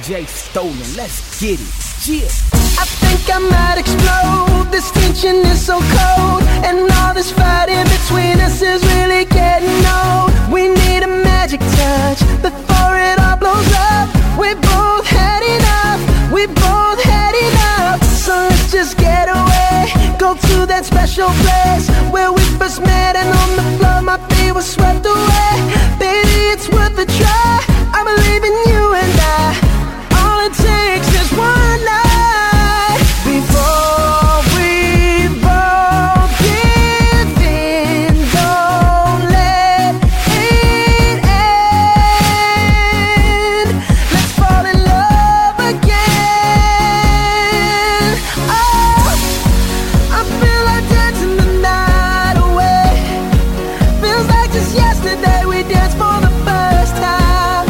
DJ Stolen, let's get it. Yeah. I think I might explode. This tension is so cold, and all this fight in between us is really getting old. We need a magic touch before it all blows up. We both had enough. We both had enough. So let's just get away. Go to that special place where we first met, and on the floor my feet were swept away. Baby, it's worth a try. I believe in you and I. All it takes is one night before we both give in. Don't let it end. Let's fall in love again. Oh, I feel like dancing the night away. Feels like just yesterday we danced for the first time.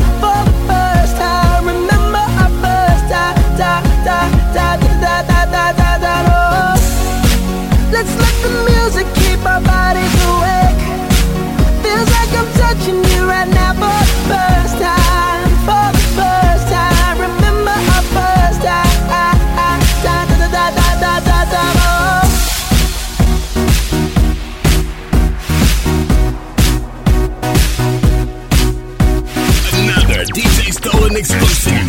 Let's let the music keep our bodies awake. Feels like I'm touching you right now for the first time. For the first time. Remember our first time. Another DJ Stolen exclusive.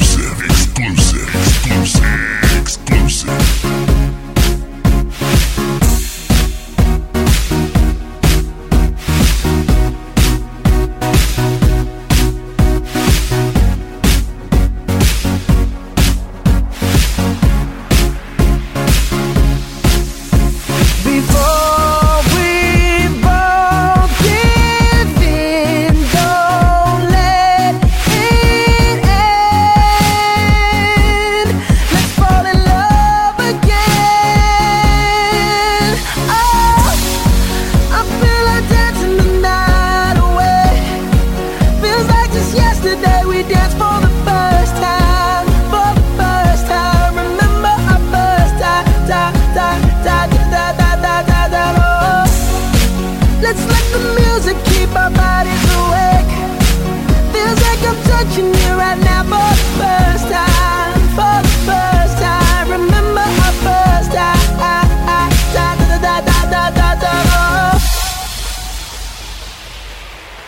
Let's let the music keep our bodies awake. Feels like I'm touching you right now for the first time. For the first time. Remember our first time.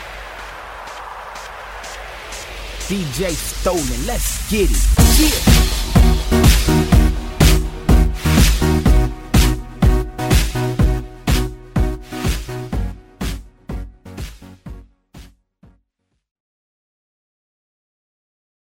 DJ Stolen, let's get it. Yeah.